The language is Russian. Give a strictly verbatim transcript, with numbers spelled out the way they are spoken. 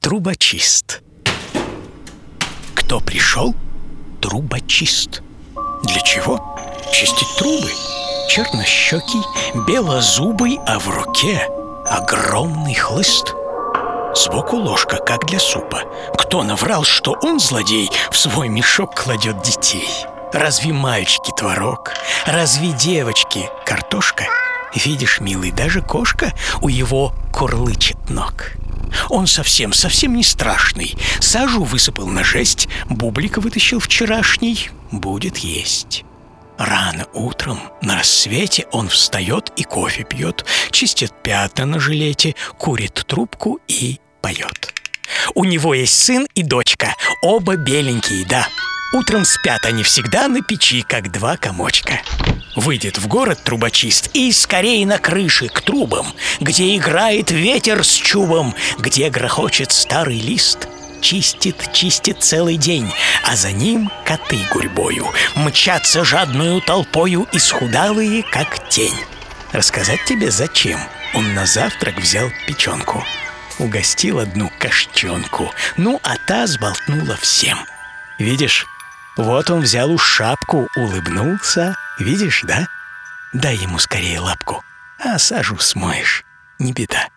Трубочист. Кто пришел? Трубочист. Для чего? Чистить трубы. Чернощекий, белозубый, а в руке огромный хлыст. Сбоку ложка, как для супа. Кто наврал, что он, злодей, в свой мешок кладет детей? Разве мальчики творог? Разве девочки картошка? Видишь, милый, даже кошка у его курлычет ног. Он совсем, совсем не страшный. Сажу высыпал на жесть, бублика вытащил вчерашний, будет есть. Рано утром, на рассвете, он встает и кофе пьет, чистит пятна на жилете, курит трубку и поет. У него есть сын и дочка, оба беленькие, да. Утром спят они всегда на печи, как два комочка. Выйдет в город трубочист и скорее на крыше к трубам, где играет ветер с чубом, где грохочет старый лист. Чистит, чистит целый день, а за ним коты гурьбою мчатся жадную толпою, исхудалые, как тень. Рассказать тебе, зачем он на завтрак взял печенку. Угостил одну кошчонку, ну а та сболтнула всем. Видишь, вот он взял уж шапку, улыбнулся. Видишь, да? Дай ему скорее лапку, а сажу смоешь, не беда.